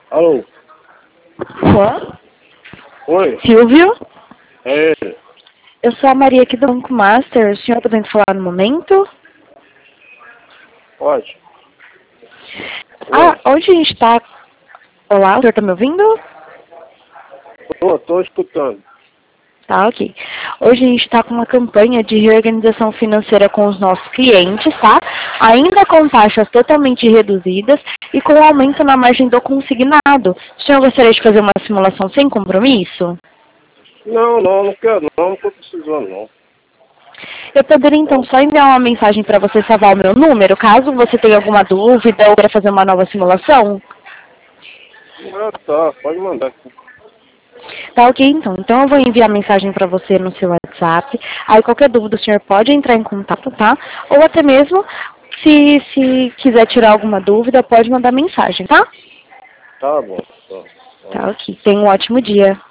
Alô? Alô? Oi? Silvio? É, Eu sou a Maria aqui do Banco Master. O senhor podendo falar no momento? pode. Ah, onde a gente está? Olá, o senhor está me ouvindo? Tô escutando. Tá, ok. Hoje a gente está com uma campanha de reorganização financeira com os nossos clientes, tá? Ainda com taxas totalmente reduzidas e com aumento na margem do consignado. O senhor gostaria de fazer uma simulação sem compromisso? Não quero não tô precisando não. Eu poderia então só enviar uma mensagem para você salvar o meu número, caso você tenha alguma dúvida ou queira fazer uma nova simulação? Ah, tá, pode mandar. Tá ok, então. Então eu vou enviar mensagem para você no seu WhatsApp. Aí qualquer dúvida o senhor pode entrar em contato, tá? Ou até mesmo, se quiser tirar alguma dúvida, pode mandar mensagem, tá? Tá bom, tá. Tá ok. Tenha um ótimo dia.